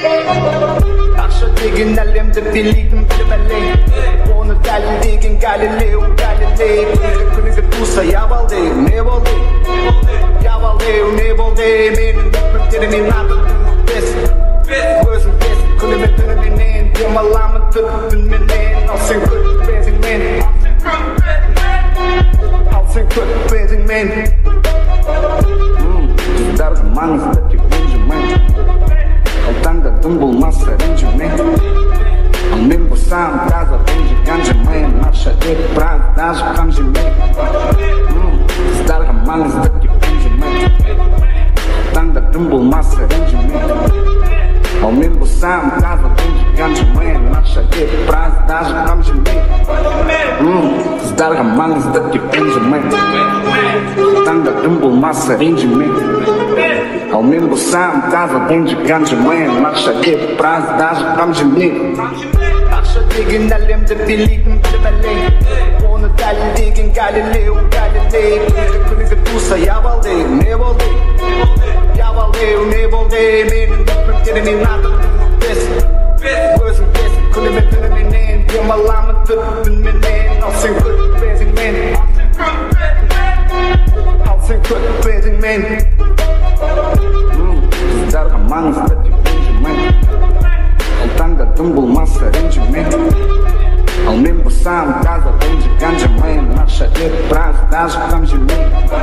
Ақша деген әлемді билейтін біліп әлей, оны дәлелдеген Галилео Галилей. Күнігі туса ябалдей, не болды? Ябалдеу не болды? Менің көптерімен атылдың бесін, өзің бесін. Күніме түніменен демаламын түтінменен. Ал сен көтіп безіңмен, ал сен көтіп безіңмен. Қыздардың маңызды тек ренжімен, қалтаңда дым болмаса ренжімен. Ал мен болсам таза ренжіген жемейін, ақша деп біраз даже қам жемейін. Қыздарға маңызды тек ренжімен, қалтаңда дым болмаса ренжімен. Ал мен болсам таза ренжіген жемейін, ақша деп біраз даже қам жемейін. Қыздарға маңызды тек ренжімен, қалтаңда дым болмаса ренжімен. Ал мен болсам таза ренжіген жемейін, ақша деп біраз даже қам жемейін. Ақша деген әлемді билейтін біліп әлей, оны дәлелдеген Галилео Галилей. Күнігі туса ябалдей, не болды? Ябалдеу не болды? Менің көптерімен атылдың бесін, өзің бесін. Күніме түніменен демаламын түтінменен. Ал сен көтіп безіңмен, ал сен көтіп безіңмен. Қыздарға маңызды тек ренжімен, қалтаңда дым болмаса ренжімен. Ал мен болсам таза ренжіген жемейін, ақша деп біраз даже қам жемейін.